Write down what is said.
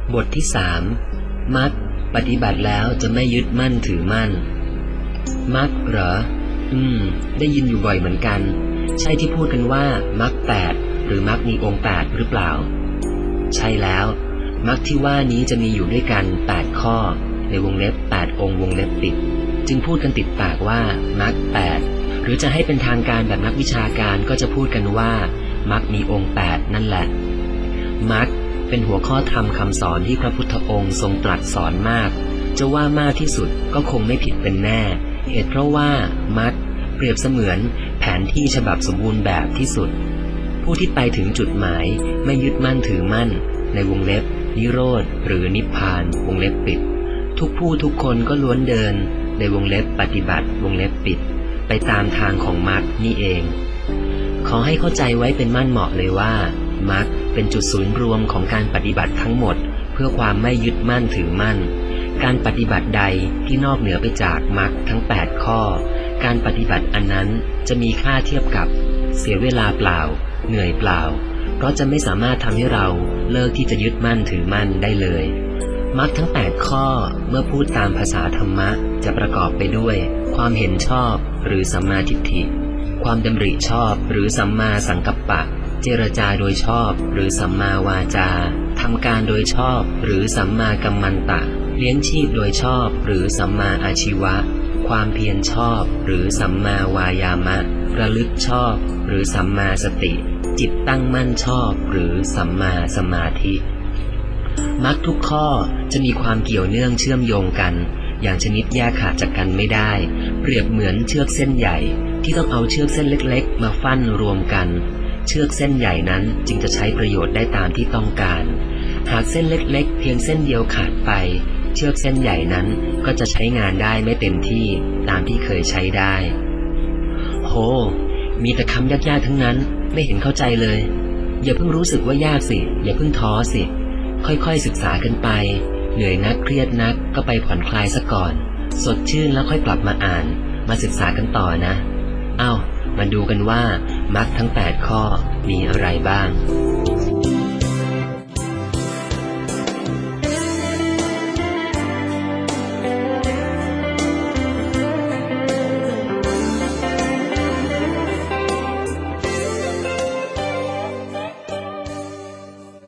บทที่มรรคปฏิบัติแล้วจะไม่ยึดมั่นถือมั่นมรรคเหรอได้ยินอยู่บ่อยเหมือนกันใช่ที่พูดกันว่ามรรค8หรือมรรคมีองค์8หรือเปล่าใช่แล้วมรรคที่ว่านี้จะมีอยู่ด้วยกัน8ข้อในวงเล็บ8องค์วงเล็บปิดจึงพูดกันติดปากว่ามรรค8หรือจะให้เป็นทางการแบบนักวิชาการก็จะพูดกันว่ามรรคมีองค์8นั่นแหละมรรคเป็นหัวข้อธรรมคำสอนที่พระพุทธองค์ทรงตรัสสอนมากจะว่ามากที่สุดก็คงไม่ผิดเป็นแน่เหตุเพราะว่ามรรคเปรียบเสมือนแผนที่ฉบับสมบูรณ์แบบที่สุดผู้ที่ไปถึงจุดหมายไม่ยึดมั่นถือมั่นในวงเล็บนิโรธหรือนิพพานวงเล็บปิดทุกผู้ทุกคนก็ล้วนเดินในวงเล็บปฏิบัติวงเล็บปิดไปตามทางของมรรคนี่เองขอให้เข้าใจไว้เป็นมั่นเหมาะเลยว่ามรรคเป็นจุดศูนย์รวมของการปฏิบัติทั้งหมดเพื่อความไม่ยึดมั่นถือมั่นการปฏิบัติใดที่นอกเหนือไปจากมรรคทั้ง8ข้อการปฏิบัติอันนั้นจะมีค่าเทียบกับเสียเวลาเปล่าเหนื่อยเปล่าเพราะจะไม่สามารถทำให้เราเลิกที่จะยึดมั่นถือมั่นได้เลยมรรคทั้ง8ข้อเมื่อพูดตามภาษาธรรมะจะประกอบไปด้วยความเห็นชอบหรือสัมมาทิฏฐิความดำริชอบหรือสัมมาสังกัปปะเจรจาโดยชอบหรือสัมมาวาจาทำการโดยชอบหรือสัมมากัมมันตะเลี้ยงชีพโดยชอบหรือสัมมาอาชีวะความเพียรชอบหรือสัมมาวายามะระลึกชอบหรือสัมมาสติจิตตั้งมั่นชอบหรือสัมมาสมาธิมรรคทุกข้อจะมีความเกี่ยวเนื่องเชื่อมโยงกันอย่างชนิดแยกขาดจากกันไม่ได้เปรียบเหมือนเชือกเส้นใหญ่ที่ต้องเอาเชือกเส้นเล็กๆมาฟั่นรวมกันเชือกเส้นใหญ่นั้นจึงจะใช้ประโยชน์ได้ตามที่ต้องการหากเส้นเล็กๆเพียงเส้นเดียวขาดไปเชือกเส้นใหญ่นั้นก็จะใช้งานได้ไม่เต็มที่ตามที่เคยใช้ได้โหมีแต่คำยากๆทั้งนั้นไม่เห็นเข้าใจเลยอย่าเพิ่งรู้สึกว่ายากสิอย่าเพิ่งท้อสิค่อยๆศึกษากันไปเหนื่อยนักเครียดนักก็ไปผ่อนคลายซะก่อนสดชื่นแล้วค่อยกลับมาอ่านมาศึกษากันต่อนะมาดูกันว่ามรรคทั้ง8ข้อมีอะไรบ้าง